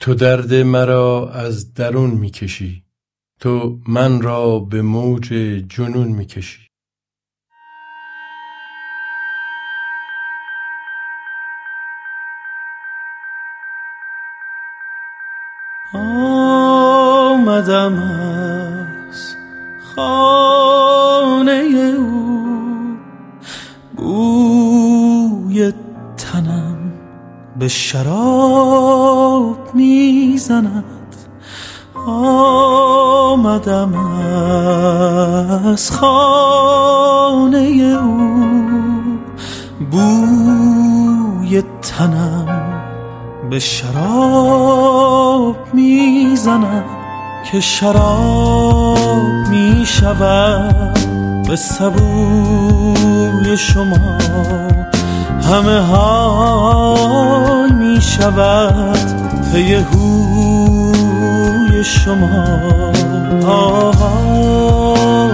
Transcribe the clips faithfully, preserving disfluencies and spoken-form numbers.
تو درد مرا از درون میکشی، تو من را به موج جنون میکشی. آمدم از خانه او، بوی تنم به شراب میزند. آمدم از خانه او، بوی تنم به شراب میزند. که شراب میشود به سبوی شما، همه های میشود پی هوی شما. آه آه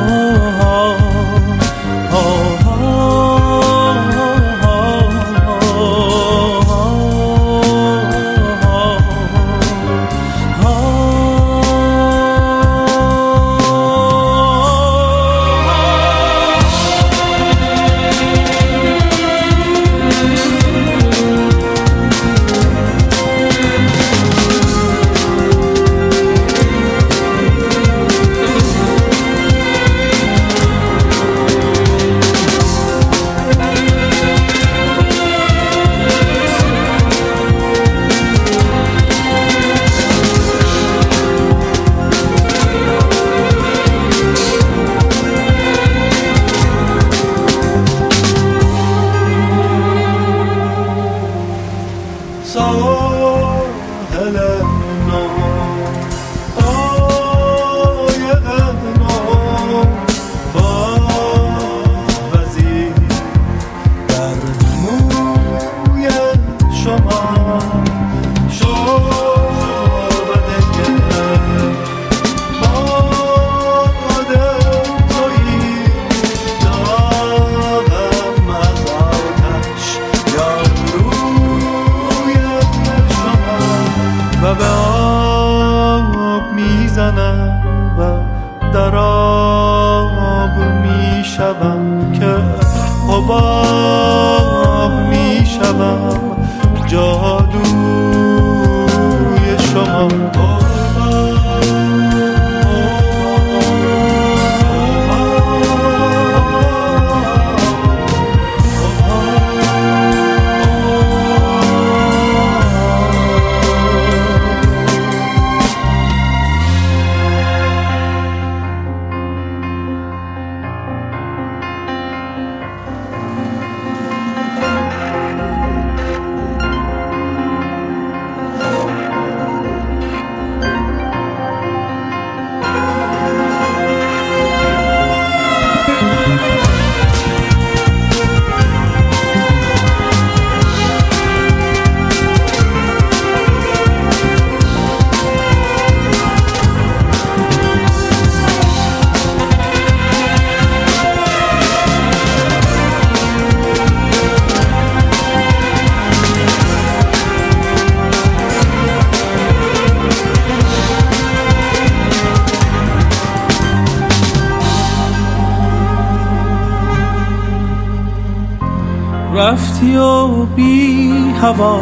رفتی و بی هوا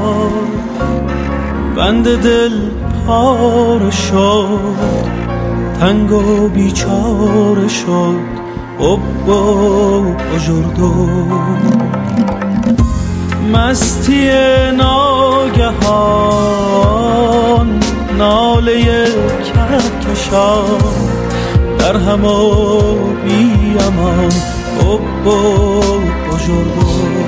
بند دل پاره شد، تنگ و بیچاره شد اب و بجردو. مستی ناگهان ناله کهکشان در هم و بی امان اب و بجردو.